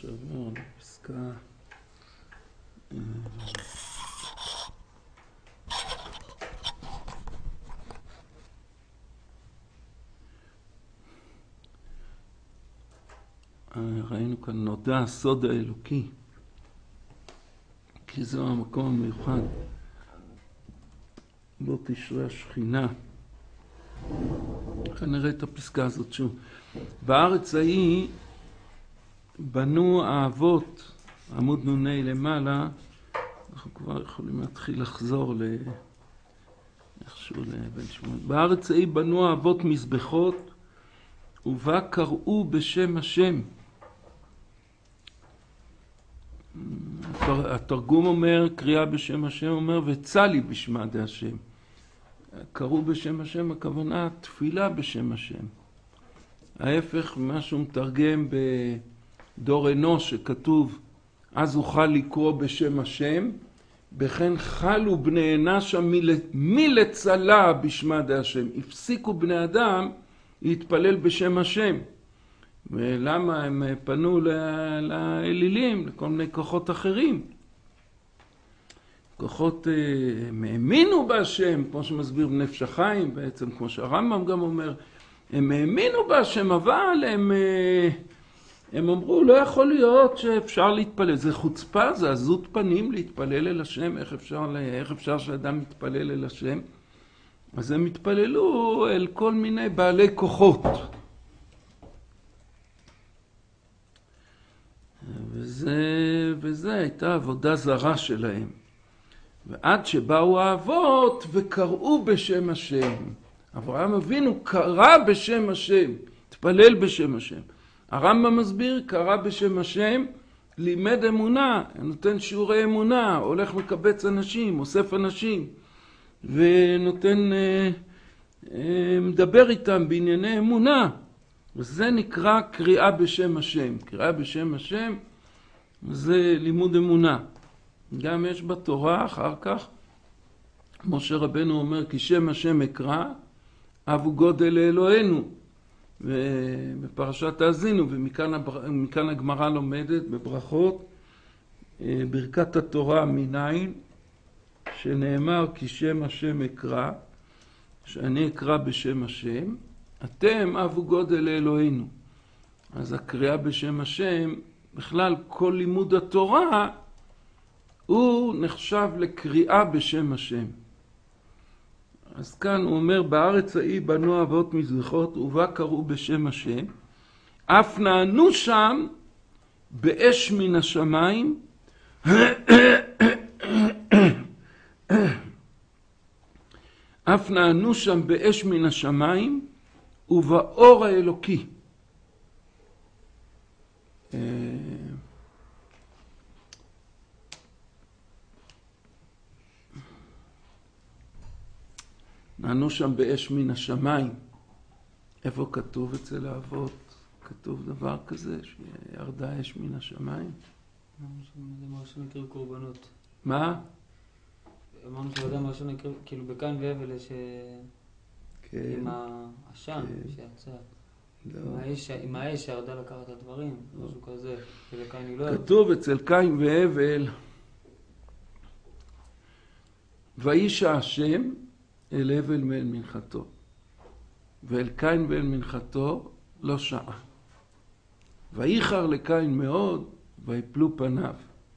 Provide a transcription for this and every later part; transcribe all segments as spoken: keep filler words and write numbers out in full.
שעבר לפסקה ראינו כאן נודע הסוד האלוקי, כי זהו המקום המיוחד בו תשרה השכינה. כאן נראה את הפסקה הזאת שוב. בארץ ההיא בנו האבות, עמוד נוני למעלה, אנחנו כבר יכולים להתחיל לחזור ל... איכשהו לבן שמונה. בארץ ההיא בנו האבות מזבחות, ובה קראו בשם השם. התרגום אומר, קריאה בשם השם אומר, וצלי בשמה דה השם. קראו בשם השם, הכוונה תפילה בשם השם. ההפך ממה שהוא מתרגם בדור אנוש שכתוב, אז אוכל לקרוא בשם השם, בכן חלו בני אנוש מלצלה בשמה דה השם. הפסיקו בני אדם להתפלל בשם השם. ולמה הם פנו לאלילים, לכל מיני כוחות אחרים. כוחות, הם האמינו בהשם, כמו שמסביר בנפש החיים, בעצם כמו שהרמב"ם גם אומר, הם האמינו בהשם, אבל הם, הם אמרו, לא יכול להיות שאפשר להתפלל. זה חוצפה, זה עזות פנים להתפלל אל השם, איך אפשר, איך אפשר שאדם מתפלל אל השם? אז הם התפללו אל כל מיני בעלי כוחות. וזה, וזה הייתה עבודה זרה שלהם. ועד שבאו האבות וקראו בשם השם. אברהם אבינו קרא בשם השם, התפלל בשם השם. הרמב"ם מסביר, קרא בשם השם, לימד אמונה, נותן שיעורי אמונה, הולך מקבץ אנשים, אוסף אנשים, ונותן, מדבר איתם בענייני אמונה. וזה נקרא קריאה בשם השם. קריאה בשם השם זה לימוד אמונה. גם יש בתורה אחר כך, משה רבנו אומר, כי שם השם אקרא, אבו גודל לאלוהינו. ובפרשת האזינו, ומכאן הגמרא לומדת בברכות, ברכת התורה מניין, שנאמר כי שם השם אקרא, שאני אקרא בשם השם, אתם אבו גודל לאלוהינו. אז הקריאה בשם השם, בכלל כל לימוד התורה, הוא נחשב לקריאה בשם השם. אז כאן הוא אומר, בארץ ההיא בנו אבות מזבחות, ובה קראו בשם השם, אף נענו שם באש מן השמיים, אף נענו שם באש מן השמיים, ובאור האלוקי. נענו שם באש מן השמיים. איפה כתוב אצל האבות? כתוב דבר כזה, שירדה אש מן השמיים? זה משהו נקרא קורבנות. מה? אמרנו שאדם משהו נקרא, כאילו בקין והבל יש... עם העשן שיצא. עם האש שירדה לקחת את הדברים, משהו כזה. כתוב אצל קין והבל, וישע השם אל הבל מאל מנחתו, ואל קין ואל מנחתו לא שעה. וייחר לקין מאוד, ויפלו פניו.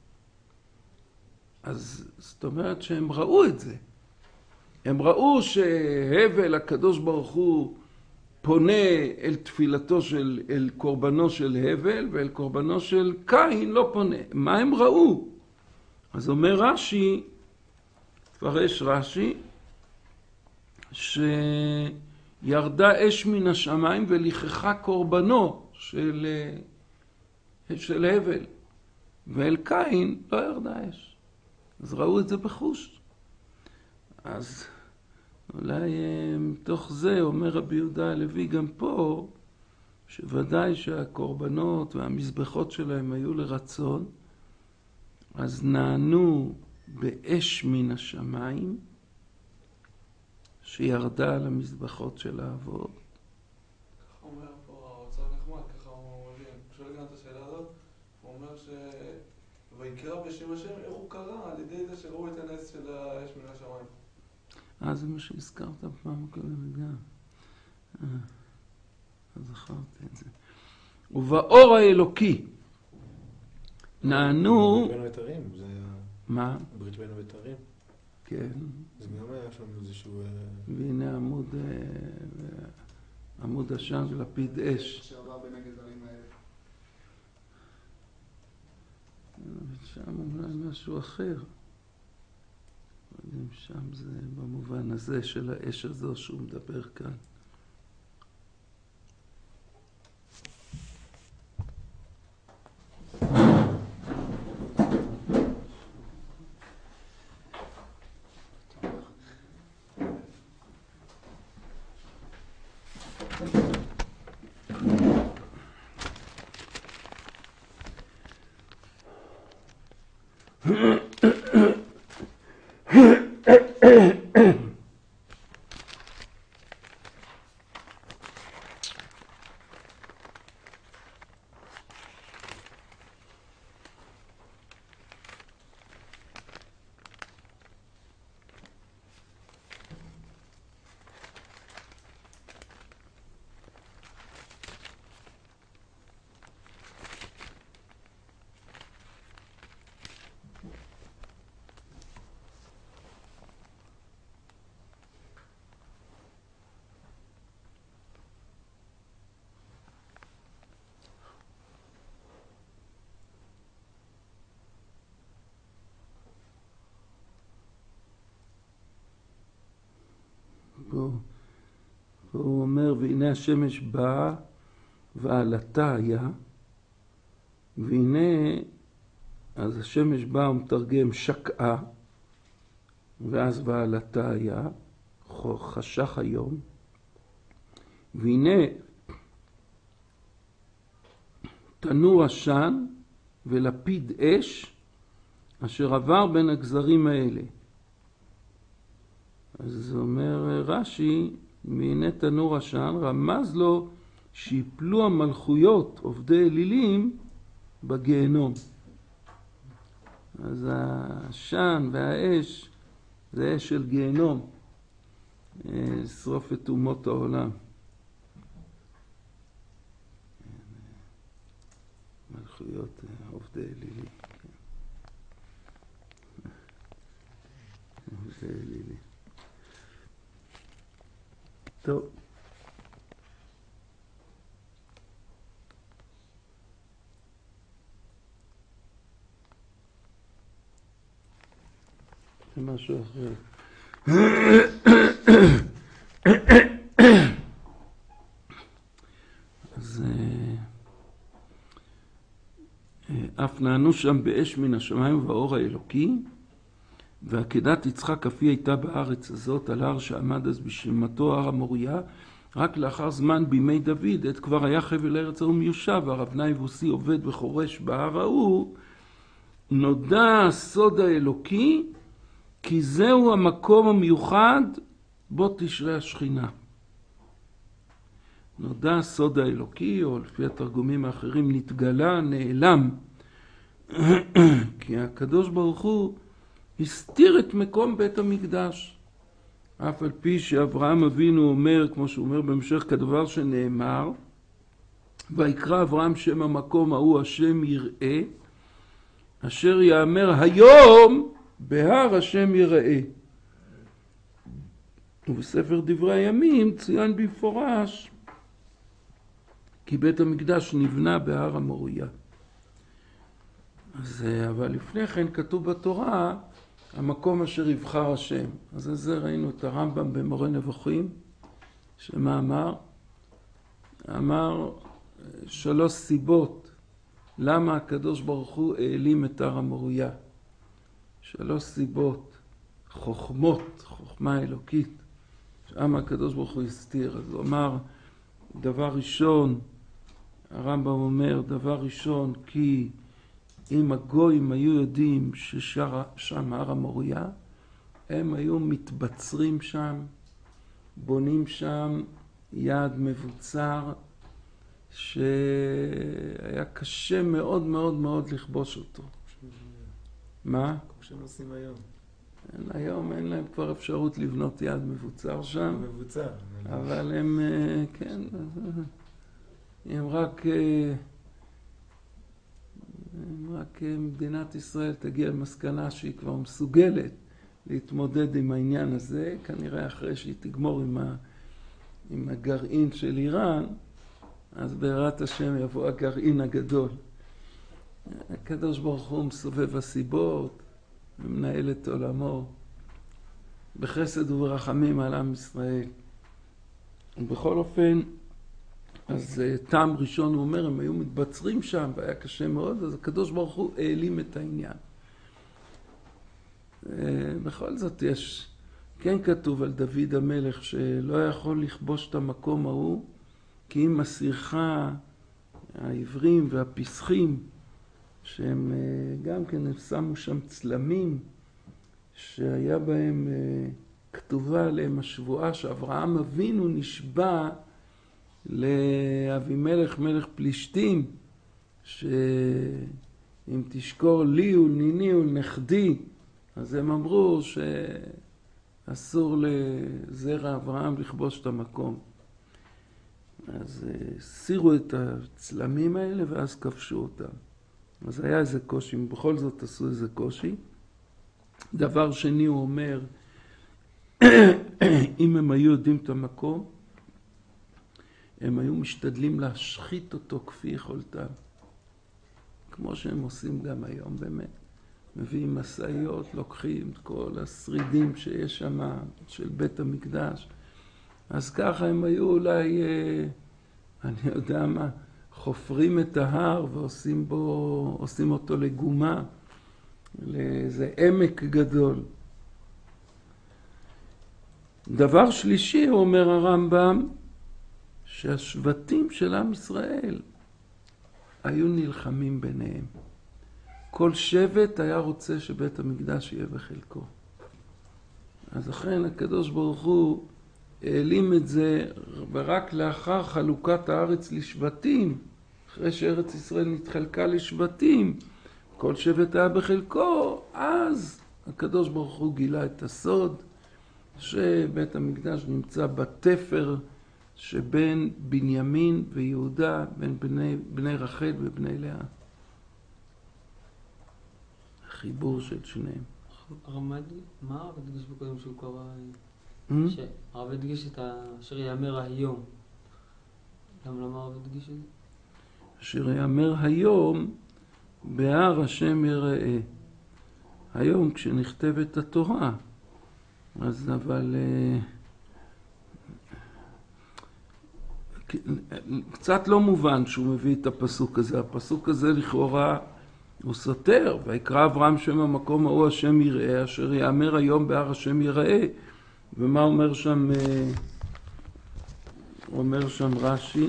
אז זאת אומרת שהם ראו את זה. הם ראו שהבל הקדוש ברוך הוא פונה אל תפילתו של, אל קורבנו של הבל, ואל קורבנו של קין לא פונה. מה הם ראו? אז אומר רש"י, תפרש רש"י, שירדה אש מן השמיים ולכחה קורבנו של, של הבל, ואל קין לא ירדה אש. אז ראו את זה בחוש. אז אולי מתוך זה אומר רבי יהודה הלוי גם פה, שוודאי שהקורבנות והמזבחות שלהם היו לרצון, אז נענו באש מן השמיים, שירדה על המזבחות של האבות. ככה אומר פה האוצר נחמד, ככה הוא מבין. כשאני גם את השאלה הזאת, הוא אומר אומר ש... ויקרא בשם השם, איך הוא קרא? על ידי זה שראו את הנס של האש מן השמיים. אה, זה מה שהזכרת פעם קודמת גם. אה, אז זכרתי את זה. ובאור האלוקי נענו... ברית בין הבתרים, זה היה... מה? ברית בין הבתרים. כן. זה גם היה שם איזשהו... והנה עמוד... עמוד עשן ולפיד אש. שעבר בין הגזרים האלה. שם אולי משהו אחר. שם זה במובן הזה של האש הזו שהוא מדבר כאן. פה, פה הוא אומר, והנה השמש באה ועלתה היה, והנה, אז השמש באה ומתרגם שקעה, ואז ועלתה היה, חשך היום, והנה תנור עשן ולפיד אש, אשר עבר בין הגזרים האלה. אז זה אומר רש"י, והנה תנור עשן, רמז לו שיפלו המלכויות עובדי אלילים בגיהנום. אז העשן והאש זה אש של גיהנום, שרוף את אומות העולם. מלכויות עובדי אלילים. עובדי אלילים. טוב. זה משהו אחר. אז אף נענו שם באש מן השמיים ובאור האלוקי, ועקדת יצחק אף היא הייתה בארץ הזאת, על הר שעמד אז בשמתו הר המוריה, רק לאחר זמן בימי דוד, עת כבר היה חבל ארץ ההוא מיושב, והרב נאיבוסי עובד וחורש בהר ההוא, נודע הסוד האלוקי, כי זהו המקום המיוחד בו תשרה השכינה. נודע הסוד האלוקי, או לפי התרגומים האחרים, נתגלה, נעלם, כי הקדוש ברוך הוא הסתיר את מקום בית המקדש. אף על פי שאברהם אבינו אומר, כמו שהוא אומר במשך כדבר שנאמר, ויקרא אברהם שם המקום ההוא השם יראה, אשר יאמר היום בהר השם יראה. ובספר דברי הימים ציין במפורש כי בית המקדש נבנה בהר המוריה. אז, אבל לפני כן כתוב בתורה המקום אשר יבחר השם. אז זה ראינו את הרמב"ם במורה נבוכים, שמה אמר? אמר שלוש סיבות למה הקדוש ברוך הוא העלים את הר המוריה. שלוש סיבות, חוכמות, חוכמה אלוקית, שם הקדוש ברוך הוא הסתיר. אז הוא אמר, דבר ראשון, הרמב"ם אומר, דבר ראשון, כי אם הגויים היו יודעים ששם הר המוריה, הם היו מתבצרים שם, בונים שם יעד מבוצר, שהיה קשה מאוד מאוד מאוד לכבוש אותו. מה? כמו שהם עושים היום. היום אין להם כבר אפשרות לבנות יעד מבוצר שם. מבוצר. אבל הם, כן, הם רק, הם רק מדינת ישראל תגיע למסקנה שהיא כבר מסוגלת להתמודד עם העניין הזה, כנראה אחרי שהיא תגמור עם, ה, עם הגרעין של איראן, אז בעזרת השם יבוא הגרעין הגדול. הקדוש ברוך הוא מסובב הסיבות, ומנהל את עולמו, בחסד וברחמים על עם ישראל. ובכל אופן, אז טעם ראשון הוא אומר, הם היו מתבצרים שם, והיה קשה מאוד, אז הקדוש ברוך הוא העלים את העניין. בכל זאת יש, כן כתוב על דוד המלך, שלא יכול לכבוש את המקום ההוא, כי אם מסירך העברים והפסחים, שהם גם כן הם שמו שם צלמים, שהיה בהם כתובה עליהם השבועה שאברהם אבינו נשבע לאבימלך מלך פלישתים, שאם תשקור לי ולניני ולנכדי, אז הם אמרו שאסור לזרע אברהם לכבוש את המקום. אז הסירו את הצלמים האלה ואז כבשו אותם. אז היה איזה קושי, בכל זאת עשו איזה קושי. דבר שני הוא אומר, אם הם היו יודעים את המקום, הם היו משתדלים להשחית אותו כפי יכולתם. כמו שהם עושים גם היום באמת. מביאים מסעיות, לוקחים את כל השרידים שיש שם של בית המקדש. אז ככה הם היו אולי, אני יודע מה, חופרים את ההר ועושים בו, עושים אותו לגומה, לאיזה עמק גדול. דבר שלישי, הוא אומר הרמב"ם, שהשבטים של עם ישראל היו נלחמים ביניהם. כל שבט היה רוצה שבית המקדש יהיה בחלקו. אז אכן הקדוש ברוך הוא העלים את זה, ורק לאחר חלוקת הארץ לשבטים, אחרי שארץ ישראל נתחלקה לשבטים, כל שבט היה בחלקו, אז הקדוש ברוך הוא גילה את הסוד, שבית המקדש נמצא בתפר שבין בנימין ויהודה, בין בני, בני רחל ובני לאה. החיבור של שניהם. הרמ"ד, מה הרב הדגיש בקודם שהוא קרא? הרב הדגיש את אשר יאמר היום. למה למה הרב הדגיש את זה? אשר יאמר היום בהר השם יראה. היום כשנכתבת התורה, אז אבל קצת לא מובן שהוא מביא את הפסוק הזה. הפסוק הזה לכאורה הוא סותר, ויקרא אברהם שם המקום ההוא השם יראה, אשר יאמר היום בהר השם יראה. ומה אומר שם, אומר שם רש"י?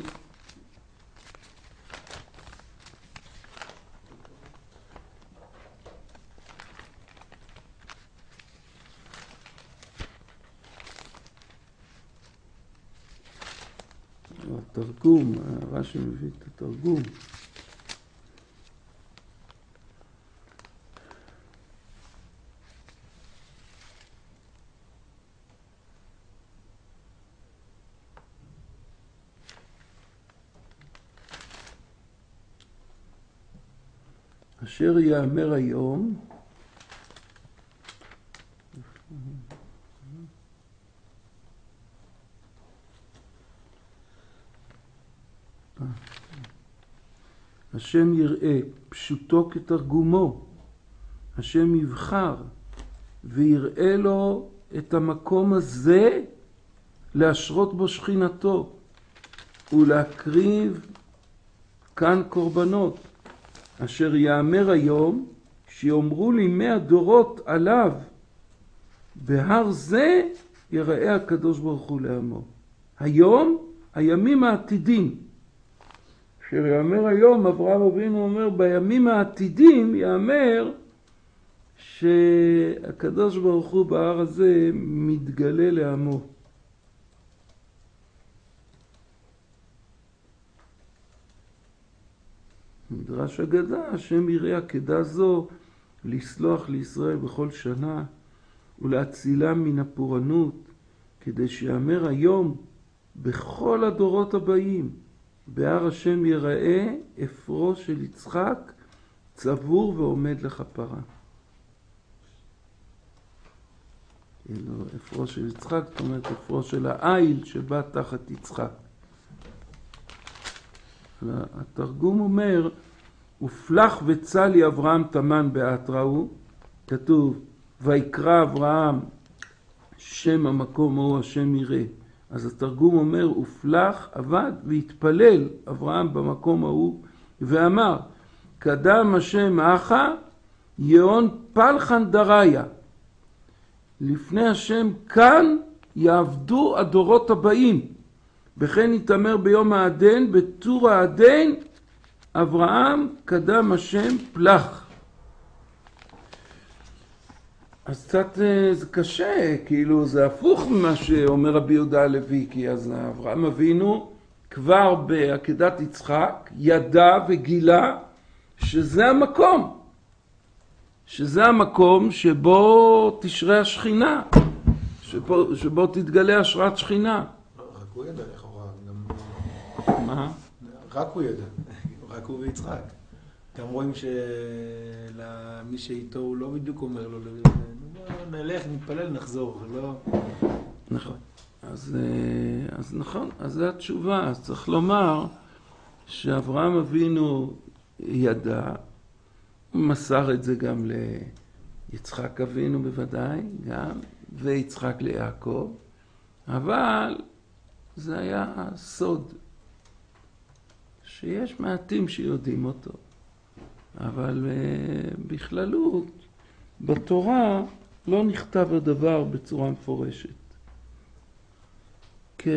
התרגום, רש"י מביא את התרגום. אשר יאמר היום, השם יראה, פשוטו כתרגומו, השם יבחר ויראה לו את המקום הזה להשרות בו שכינתו ולהקריב כאן קורבנות. אשר יאמר היום, שיאמרו לי מאה דורות עליו, בהר זה יראה הקדוש ברוך הוא לעמו. היום, הימים העתידים. אשר יאמר היום, אברהם אבינו אומר, בימים העתידים יאמר שהקדוש ברוך הוא בהר הזה מתגלה לעמו. מדרש אגדה, השם יראה עקדה זו לסלוח לישראל בכל שנה ולהצילם מן הפורענות, כדי שיאמר היום בכל הדורות הבאים, בהר השם יראה אפרו של יצחק צבור ועומד לכפרה. כאילו, אפרו של יצחק, זאת אומרת, אפרו של העיל שבא תחת יצחק. התרגום אומר, ופלח וצלי אברהם תמן באתראו, כתוב, ויקרא אברהם שם המקום הוא השם יראה. אז התרגום אומר, ופלח עבד והתפלל אברהם במקום ההוא, ואמר, קדם השם אחא יאון פלחן דריה. לפני השם כאן יעבדו הדורות הבאים. בכן יתאמר ביום העדן, בתור העדן, אברהם קדם השם פלח. אז קצת זה קשה, כאילו זה הפוך ממה שאומר רבי יהודה הלוי, כי אז אברהם אבינו כבר בעקדת יצחק ידע וגילה שזה המקום. שזה המקום שבו תשרה השכינה, שבו, שבו תתגלה השראת שכינה. רק הוא ידע לכאורה. מה? רק הוא ידע, רק הוא ויצחק. גם רואים שלמי שאיתו הוא לא בדיוק אומר לו, נלך, נתפלל, נחזור, לא... נכון. אז, אז נכון, אז זו התשובה. אז צריך לומר שאברהם אבינו ידע, הוא מסר את זה גם ליצחק אבינו בוודאי, גם, ויצחק ליעקב, אבל זה היה סוד, שיש מעטים שיודעים אותו. אבל בכללות, בתורה לא נכתב הדבר בצורה מפורשת. כן.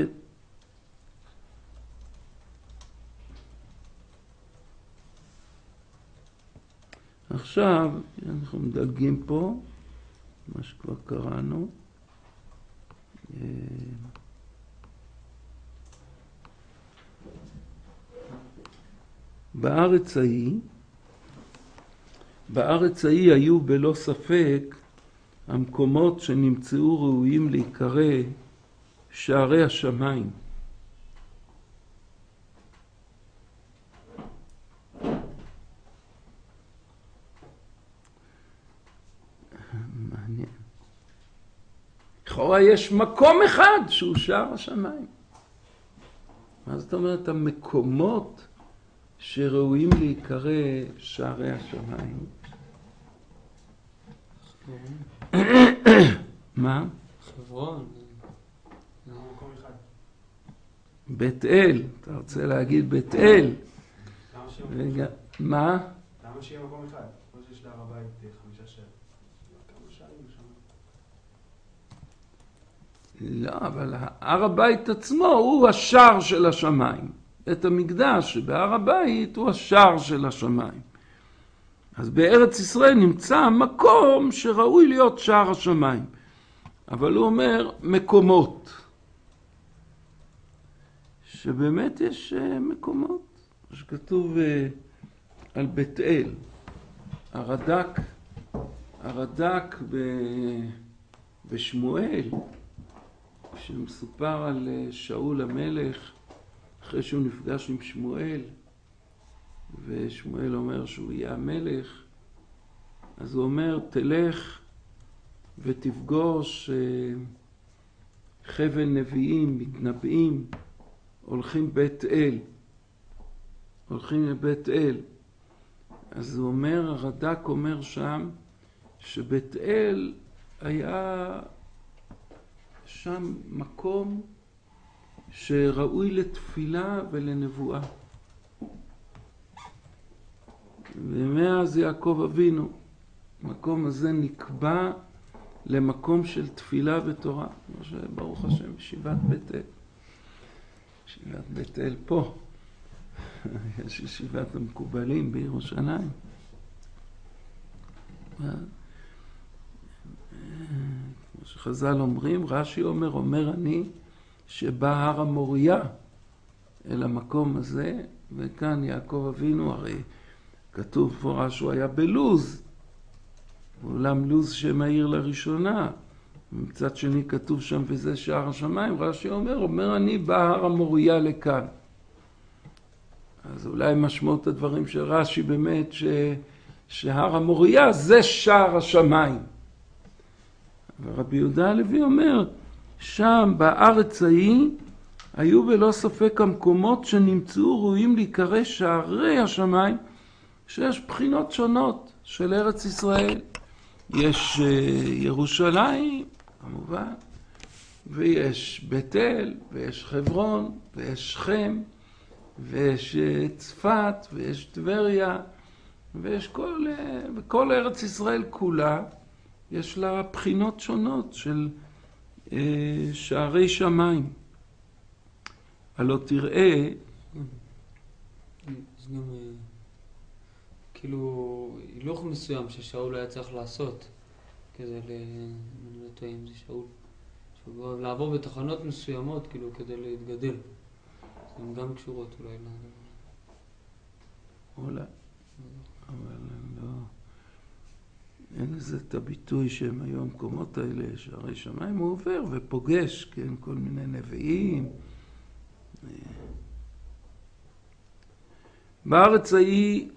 עכשיו, אנחנו מדלגים פה, מה שכבר קראנו. בארץ ההיא, בארץ ההיא היו בלא ספק המקומות שנמצאו ראויים להיקרא שערי השמיים. מעניין. לכאורה יש מקום אחד שהוא שער השמיים. מה זאת אומרת המקומות שראויים להיקרא שערי השמיים? מה? חברון. בית אל, אתה רוצה להגיד בית אל. מה? למה שיהיה מקום אחד? כמו שיש להר הבית חמישה שערים. כמה שערים שם? לא, אבל הר הבית עצמו הוא השער של השמיים. בית המקדש שבהר הבית הוא השער של השמיים. אז בארץ ישראל נמצא מקום שראוי להיות שער השמיים. אבל הוא אומר מקומות. שבאמת יש מקומות. שכתוב על בית אל. הרד"ק, הרד"ק בשמואל, שמסופר על שאול המלך, אחרי שהוא נפגש עם שמואל, ושמואל אומר שהוא יהיה המלך, אז הוא אומר, תלך ותפגוש חבל נביאים, מתנבאים, הולכים בית אל. הולכים לבית אל. אז הוא אומר, הרד"ק אומר שם, שבית אל היה שם מקום שראוי לתפילה ולנבואה. ומאז יעקב אבינו, המקום הזה נקבע למקום של תפילה ותורה. כמו שברוך השם, ישיבת בית אל. ישיבת בית אל פה. יש ישיבת המקובלים בירושלים. כמו שחז"ל אומרים, רש"י אומר, אומר אני, שבא הר המוריה אל המקום הזה, וכאן יעקב אבינו, הרי כתוב פורש שהוא היה בלוז, אולם לוז שמאיר לראשונה. מצד שני כתוב שם וזה שער השמיים, רש"י אומר, אומר אני בהר המוריה לכאן. אז אולי משמעות הדברים של רש"י באמת ש... שהר המוריה זה שער השמיים. ורבי יהודה הלוי אומר, שם בארץ ההיא היו בלא ספק המקומות שנמצאו ראויים להיקרא שערי השמיים, שיש בחינות שונות של ארץ ישראל. יש ירושלים, כמובן, ויש בית אל, ויש חברון, ויש שכם, ויש צפת, ויש טבריה, ויש כל, בכל ארץ ישראל כולה, יש לה בחינות שונות של שערי שמיים. הלא תראה, יש גם כאילו הילוך מסוים ששאול היה צריך לעשות כדי ל... אני לא טועה אם זה שאול, שהוא לעבור בתחנות מסוימות כאילו כדי להתגדל. הן גם קשורות אולי לדבר. אולי, אבל לא... אין לזה את הביטוי שהם היו המקומות האלה, שערי שמיים הוא עובר ופוגש, כן, כל מיני נביאים. בארץ ההיא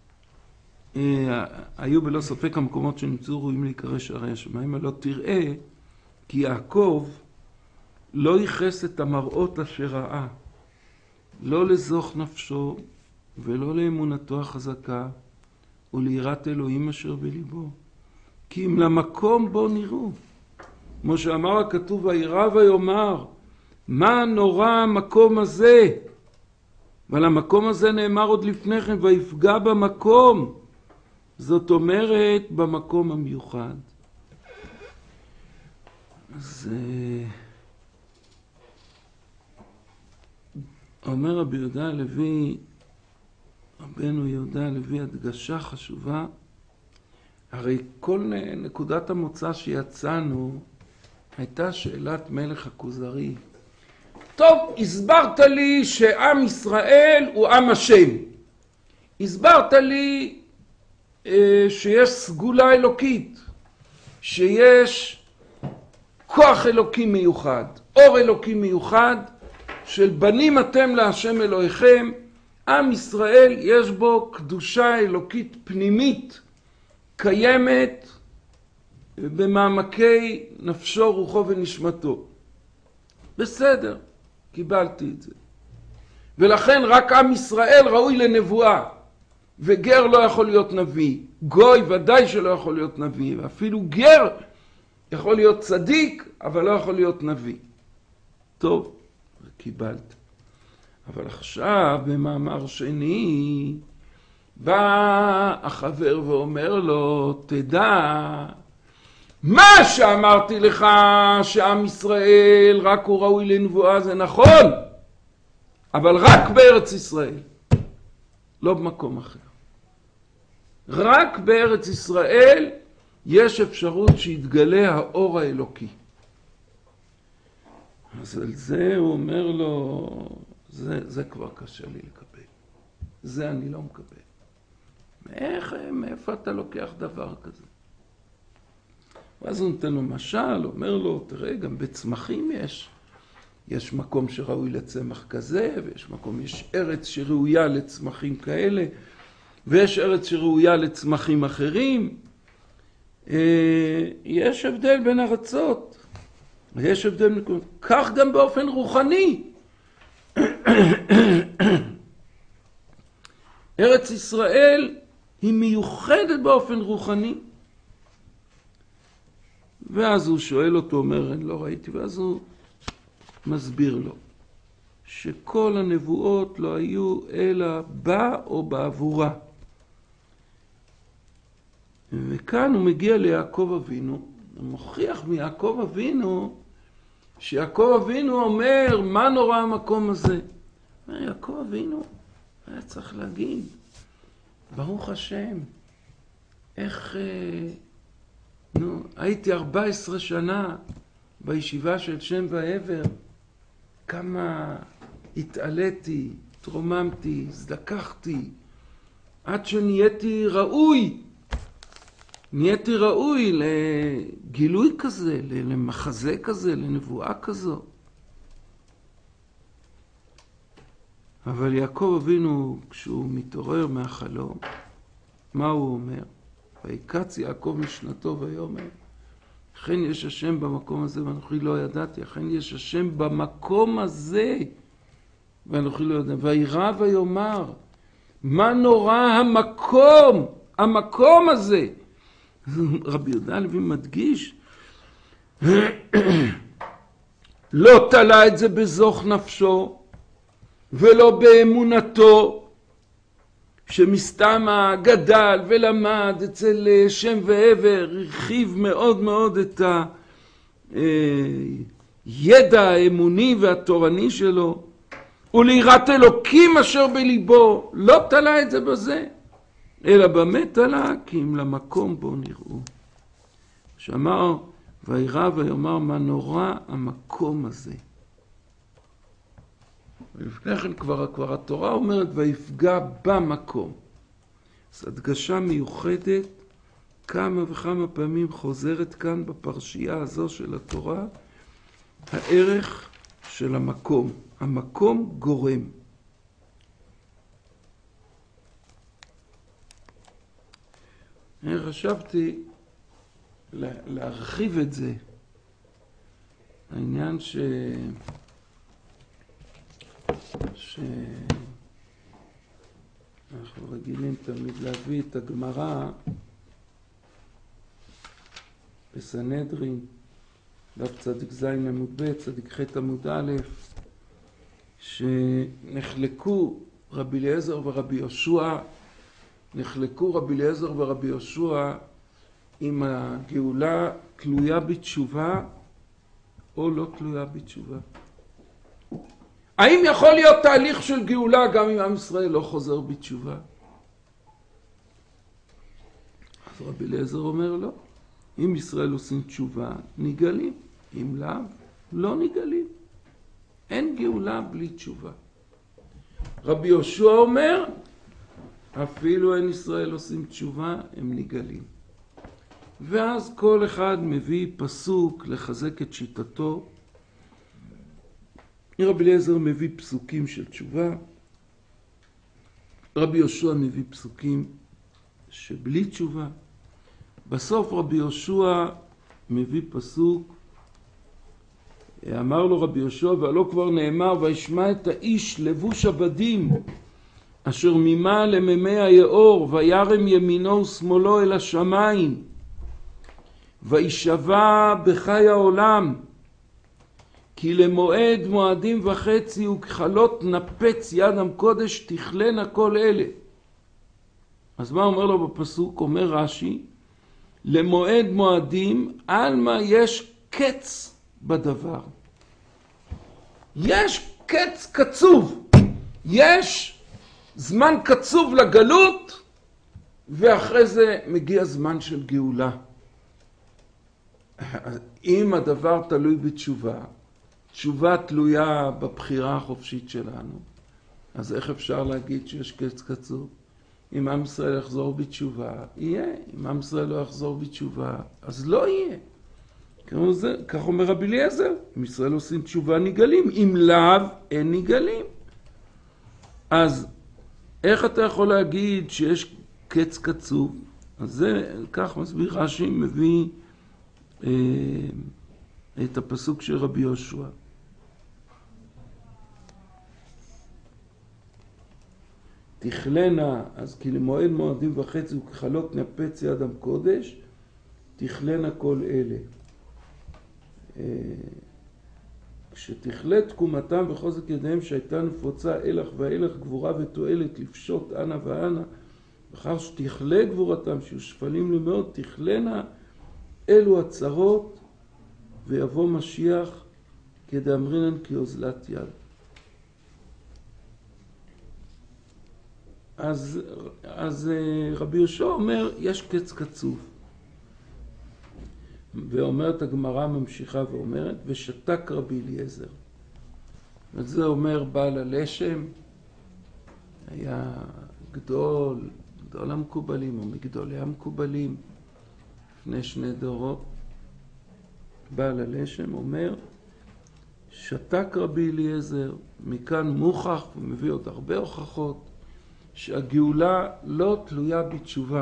היו בלא ספק המקומות שנמצאו ראויים להיקרא שערי השמיים, אבל לא תראה כי יעקב לא ייחס את המראות אשר ראה, לא לזוך נפשו ולא לאמונתו החזקה וליראת אלוהים אשר בליבו, כי אם למקום בו נראו. כמו שאמר הכתוב, וירא ויאמר, מה נורא המקום הזה? אבל המקום הזה נאמר עוד לפני כן, ויפגע במקום. זאת אומרת, במקום המיוחד. אז אומר רבי יהודה הלוי, רבנו יהודה הלוי, הדגשה חשובה. הרי כל נקודת המוצא שיצאנו הייתה שאלת מלך הכוזרי. טוב, הסברת לי שעם ישראל הוא עם השם. הסברת לי אה, שיש סגולה אלוקית, שיש כוח אלוקי מיוחד, אור אלוקי מיוחד, של בנים אתם להשם אלוהיכם. עם ישראל יש בו קדושה אלוקית פנימית, קיימת במעמקי נפשו, רוחו ונשמתו. בסדר, קיבלתי את זה. ולכן רק עם ישראל ראוי לנבואה, וגר לא יכול להיות נביא, גוי ודאי שלא יכול להיות נביא, ואפילו גר יכול להיות צדיק, אבל לא יכול להיות נביא. טוב, קיבלתי. אבל עכשיו במאמר שני בא החבר ואומר לו, תדע, מה שאמרתי לך שעם ישראל רק הוא ראוי לנבואה זה נכון, אבל רק בארץ ישראל, לא במקום אחר. רק בארץ ישראל יש אפשרות שיתגלה האור האלוקי. אז על זה הוא אומר לו, זה, זה כבר קשה לי לקבל. זה אני לא מקבל. איך, מאיפה אתה לוקח דבר כזה? ואז הוא נותן לו משל, אומר לו, תראה, גם בצמחים יש. יש מקום שראוי לצמח כזה, ויש מקום, יש ארץ שראויה לצמחים כאלה, ויש ארץ שראויה לצמחים אחרים. יש הבדל בין ארצות. יש הבדל בין... כך גם באופן רוחני. ארץ ישראל היא מיוחדת באופן רוחני. ואז הוא שואל אותו, אומר, אני לא ראיתי, ואז הוא מסביר לו שכל הנבואות לא היו אלא בה או בעבורה. וכאן הוא מגיע ליעקב אבינו, הוא מוכיח מיעקב אבינו, שיעקב אבינו אומר, מה נורא המקום הזה? אומר, יעקב אבינו היה צריך להגיד, ברוך השם, איך, אה, נו, הייתי ארבע עשרה שנה בישיבה של שם ועבר, כמה התעליתי, תרוממתי, הזדככתי, עד שנהייתי ראוי, נהייתי ראוי לגילוי כזה, למחזה כזה, לנבואה כזו. אבל יעקב אבינו, כשהוא מתעורר מהחלום, מה הוא אומר? ויקץ יעקב משנתו ויאמר, אכן יש השם במקום הזה ואנוכי לא ידעתי, אכן יש השם במקום הזה ואנוכי לא ידעתי. וירא ויאמר, מה נורא המקום, המקום הזה. רבי יהודה הלוי מדגיש, לא תלה את זה בזוך נפשו ולא באמונתו, שמסתם גדל ולמד אצל שם ועבר, הרחיב מאוד מאוד את הידע האמוני והתורני שלו, וליראת אלוקים אשר בליבו, לא תלה את זה בזה, אלא במה תלה? כי אם למקום בו נראו. שאמר, וירא ויאמר, מה נורא המקום הזה. ולפני כן כבר, כבר התורה אומרת, ויפגע במקום. אז הדגשה מיוחדת, כמה וכמה פעמים חוזרת כאן בפרשייה הזו של התורה, הערך של המקום. המקום גורם. אני חשבתי להרחיב את זה. העניין ש... שאנחנו רגילים תמיד להביא את הגמרא בסנהדרין, דף צדיק זין עמוד ב', צדיק ח' עמוד א', שנחלקו רבי אליעזר ורבי יהושע, נחלקו רבי אליעזר ורבי יהושע אם הגאולה תלויה בתשובה או לא תלויה בתשובה. האם יכול להיות תהליך של גאולה גם אם עם ישראל לא חוזר בתשובה? אז רבי אליעזר אומר לא. אם ישראל עושים תשובה, נגלים. אם לאו, לא נגלים. אין גאולה בלי תשובה. רבי יהושע אומר, אפילו אין ישראל עושים תשובה, הם נגלים. ואז כל אחד מביא פסוק לחזק את שיטתו. רבי אליעזר מביא פסוקים של תשובה, רבי יהושע מביא פסוקים שבלי תשובה. בסוף רבי יהושע מביא פסוק, אמר לו רבי יהושע, והלא כבר נאמר, וישמע את האיש לבוש הבדים, אשר מימה למימי היאור, וירם ימינו ושמאלו אל השמיים, וישבע בחי העולם, כי למועד מועדים וחצי וכחלות נפץ ידם קודש תכלנה כל אלה. אז מה אומר לו בפסוק? אומר רש"י, למועד מועדים, על מה יש קץ בדבר. יש קץ קצוב. יש זמן קצוב לגלות, ואחרי זה מגיע זמן של גאולה. אם הדבר תלוי בתשובה, תשובה תלויה בבחירה החופשית שלנו, אז איך אפשר להגיד שיש קץ קצוב? אם עם ישראל יחזור בתשובה, יהיה. אם עם ישראל לא יחזור בתשובה, אז לא יהיה. כך אומר רבי אליעזר, אם ישראל עושים תשובה נגלים, אם לאו אין נגלים. אז איך אתה יכול להגיד שיש קץ קצוב? אז זה, כך מסביר רש"י, מביא אה, את הפסוק של רבי יהושע. תכלנה, אז כי למועד מועדים וחצי וכחלות נפץ ידם קודש, תכלנה כל אלה. כשתכלה תקומתם וחוזק ידיהם שהייתה נפוצה אלך ואלך גבורה ותועלת לפשוט אנה ואנה, אחר שתכלה גבורתם שיהיו שפלים למאוד, תכלנה אלו הצרות ויבוא משיח כדאמרינן כאוזלת יד. אז, אז רבי יהושע אומר, יש קץ קצוב. ואומרת הגמרא ממשיכה ואומרת, ושתק רבי אליעזר. וזה אומר בעל הלשם, היה גדול, גדול המקובלים או מגדולי המקובלים, לפני שני דורות, בעל הלשם אומר, שתק רבי אליעזר, מכאן מוכח ומביא עוד הרבה הוכחות, שהגאולה לא תלויה בתשובה.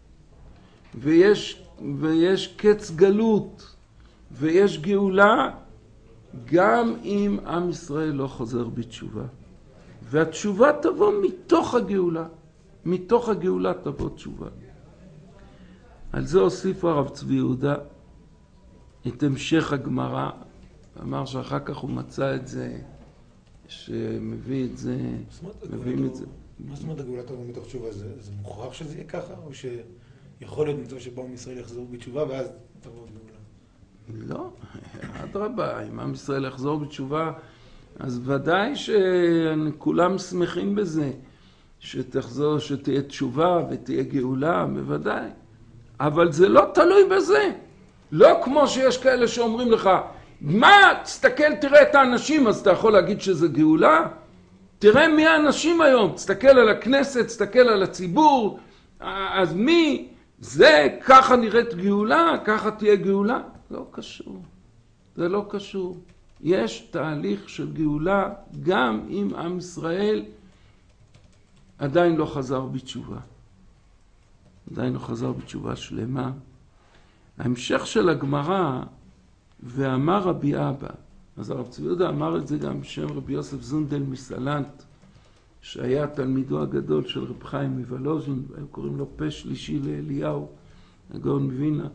ויש, ויש קץ גלות, ויש גאולה גם אם עם ישראל לא חוזר בתשובה. והתשובה תבוא מתוך הגאולה. מתוך הגאולה תבוא תשובה. על זה הוסיף הרב צבי יהודה את המשך הגמרא. אמר שאחר כך הוא מצא את זה, שמביא את זה, מביאים את זה. מה זאת אומרת הגאולה תבוא מתוך תשובה? זה, זה מוכרח שזה יהיה ככה? או שיכול להיות מצב שבו עם ישראל יחזור בתשובה ואז תבוא גאולה? לא, אדרבה, אם עם ישראל יחזור בתשובה, אז ודאי שכולם שמחים בזה, שתחזור, שתהיה תשובה ותהיה גאולה, בוודאי. אבל זה לא תלוי בזה. לא כמו שיש כאלה שאומרים לך, מה, תסתכל, תראה את האנשים, אז אתה יכול להגיד שזה גאולה? תראה מי האנשים היום, תסתכל על הכנסת, תסתכל על הציבור, אז מי? זה, ככה נראית גאולה, ככה תהיה גאולה? לא קשור. זה לא קשור. יש תהליך של גאולה גם אם עם ישראל עדיין לא חזר בתשובה. עדיין לא חזר בתשובה שלמה. ההמשך של הגמרא, ואמר רבי אבא, אז הרב צבי יהודה אמר את זה גם בשם רבי יוסף זונדל מסלנט, שהיה תלמידו הגדול של רב חיים מוולוז'ין, היו קוראים לו פה שלישי לאליהו, הגאון מווילנה.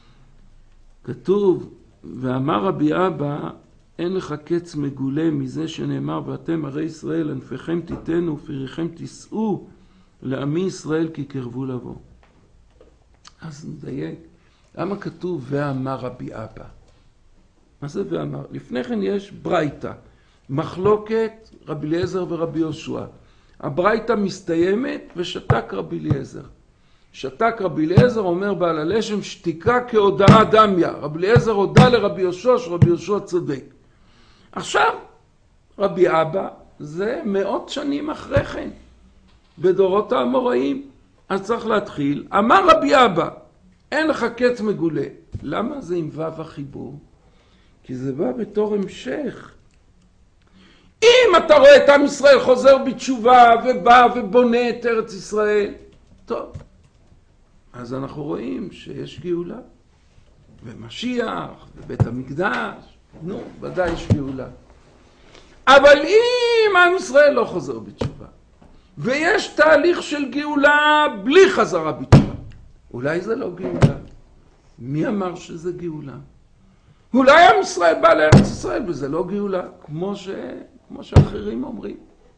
כתוב, ואמר רבי אבא, אין לך קץ מגולה מזה שנאמר, ואתם הרי ישראל, ענפיכם תיתנו ופריכם תישאו לעמי ישראל כי קרבו לבוא. אז נדייק, למה כתוב ואמר רבי אבא? מה זה ואמר? לפני כן יש ברייתא, מחלוקת רבי אליעזר ורבי יהושע. הברייתא מסתיימת ושתק רבי אליעזר. שתק רבי אליעזר, אומר בעל הלשם, שתיקה כהודאה דמיה. רבי אליעזר הודה לרבי יהושע שרבי יהושע צודק. עכשיו, רבי אבא זה מאות שנים אחרי כן, בדורות האמוראים. אז צריך להתחיל. אמר רבי אבא, אין לך קץ מגולה. למה זה עם וו החיבור? כי זה בא בתור המשך. אם אתה רואה את עם ישראל חוזר בתשובה ובא ובונה את ארץ ישראל, טוב. אז אנחנו רואים שיש גאולה. ומשיח ובית המקדש, נו, ודאי יש גאולה. אבל אם עם ישראל לא חוזר בתשובה, ויש תהליך של גאולה בלי חזרה בתשובה, אולי זה לא גאולה. מי אמר שזה גאולה? אולי עם ישראל בא לארץ ישראל וזה לא גאולה, כמו, ש... כמו שאחרים אומרים.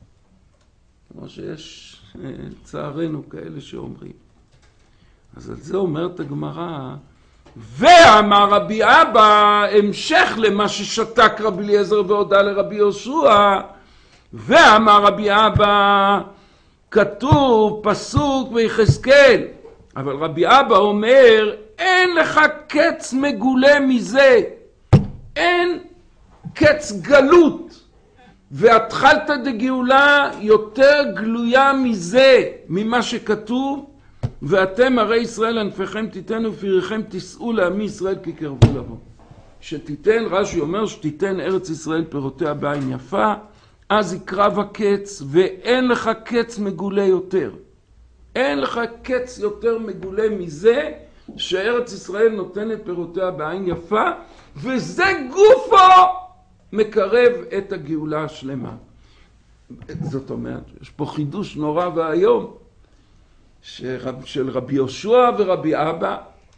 כמו שיש צערנו כאלה שאומרים. אז על זה אומרת הגמרא, ואמר רבי אבא, המשך למה ששתק רבי אליעזר והודה לרבי יהושע, ואמר רבי אבא, כתוב פסוק ביחזקאל, אבל רבי אבא אומר, אין לך קץ מגולה מזה, אין קץ גלות, והתחלת דגאולה יותר גלויה מזה, ממה שכתוב, ואתם הרי ישראל ענפיכם תיתנו ופיריכם תישאו לעמי ישראל כי קרבו לבוא. שתיתן, רש"י אומר שתיתן ארץ ישראל פירותיה בעין יפה, אז יקרב הקץ ואין לך קץ מגולה יותר. אין לך קץ יותר מגולה מזה שארץ ישראל נותנת פירותיה בעין יפה, וזה גופו מקרב את הגאולה השלמה. זאת אומרת, יש פה חידוש נורא והיום של רבי יהושע ורבי אבא,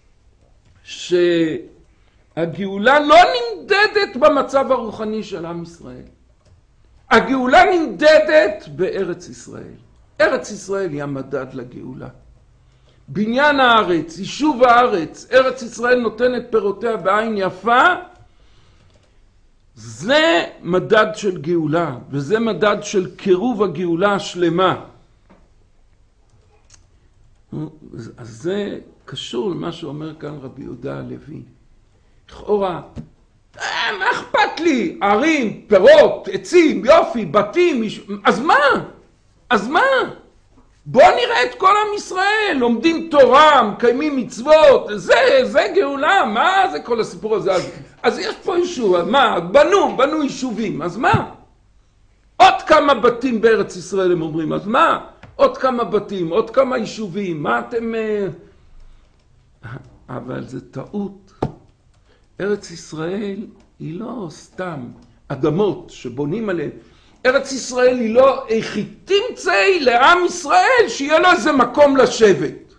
שהגאולה לא נמדדת במצב הרוחני של עם ישראל. הגאולה נמדדת בארץ ישראל. ארץ ישראל היא המדד לגאולה. בניין הארץ, יישוב הארץ, ארץ ישראל נותנת פירותיה בעין יפה, זה מדד של גאולה, וזה מדד של קירוב הגאולה השלמה. אז זה קשור למה שאומר כאן רבי יהודה הלוי. לכאורה, מה אכפת לי? ערים, פירות, עצים, יופי, בתים, אז מה? אז מה? בוא נראה את כל עם ישראל, לומדים תורה, מקיימים מצוות, זה, זה גאולה, מה זה כל הסיפור הזה? אז, אז יש פה יישוב, מה? בנו, בנו יישובים, אז מה? עוד כמה בתים בארץ ישראל הם אומרים, אז מה? עוד כמה בתים, עוד כמה יישובים, מה אתם... אבל זה טעות. ארץ ישראל היא לא סתם אדמות שבונים עליהן. ארץ ישראל היא לא איכי תמצאי לעם ישראל שיהיה לו איזה מקום לשבת.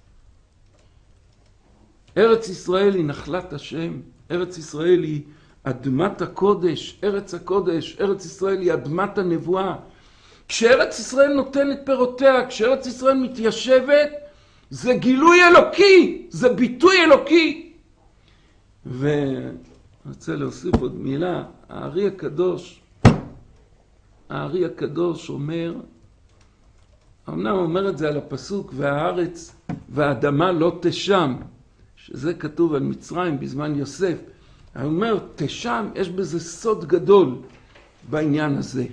ארץ ישראל היא נחלת השם. ארץ ישראל היא אדמת הקודש, ארץ הקודש. ארץ ישראל היא אדמת הנבואה. כשארץ ישראל נותנת פירותיה, כשארץ ישראל מתיישבת, זה גילוי אלוקי, זה ביטוי אלוקי. ואני רוצה להוסיף עוד מילה. הארי הקדוש, הארי הקדוש אומר, אמנם אומר את זה על הפסוק, והארץ והאדמה לא תשם, שזה כתוב על מצרים בזמן יוסף. הוא אומר, תשם, יש בזה סוד גדול בעניין הזה.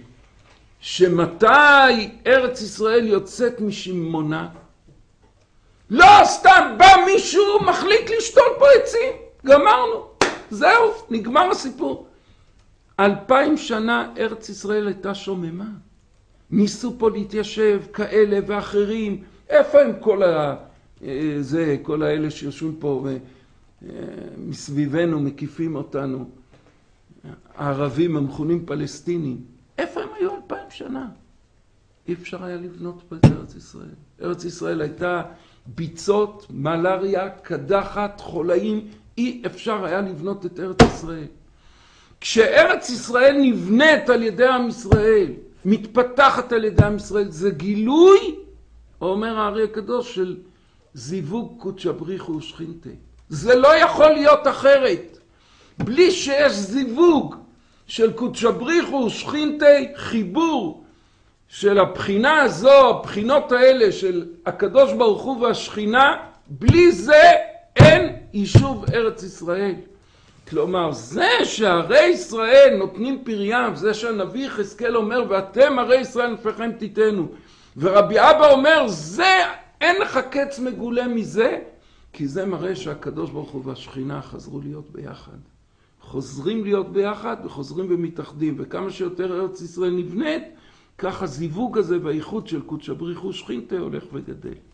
שמתי ארץ ישראל יוצאת משמונה? לא סתם בא מישהו מחליט לשתול פה עצים. גמרנו. זהו, נגמר הסיפור. אלפיים שנה ארץ ישראל הייתה שוממה. ניסו פה להתיישב כאלה ואחרים. איפה הם כל ה... זה, כל האלה שיושבים פה מסביבנו, מקיפים אותנו. הערבים המכונים פלסטינים. איפה הם היו אלפיים שנה? אי אפשר היה לבנות פה את ארץ ישראל. ארץ ישראל הייתה ביצות, מלריה, קדחת, חולאים. אי אפשר היה לבנות את ארץ ישראל. כשארץ ישראל נבנית על ידי עם ישראל, מתפתחת על ידי עם ישראל, זה גילוי, אומר הארי הקדוש, של זיווג קודשא בריחו ושכינתה. זה לא יכול להיות אחרת. בלי שיש זיווג של קודשא בריחו ושכינתה, חיבור של הבחינה הזו, הבחינות האלה של הקדוש ברוך הוא והשכינה, בלי זה אין יישוב ארץ ישראל. כלומר, זה שהרי ישראל נותנים פריים, זה שהנביא יחזקאל אומר, ואתם הרי ישראל נפכם תיתנו. ורבי אבא אומר, זה, אין לך קץ מגולה מזה, כי זה מראה שהקדוש ברוך הוא והשכינה חזרו להיות ביחד. חוזרים להיות ביחד וחוזרים ומתאחדים, וכמה שיותר ארץ ישראל נבנית, ככה זיווג הזה והאיחוד של קודשא בריחו ושכינתה הולך וגדל.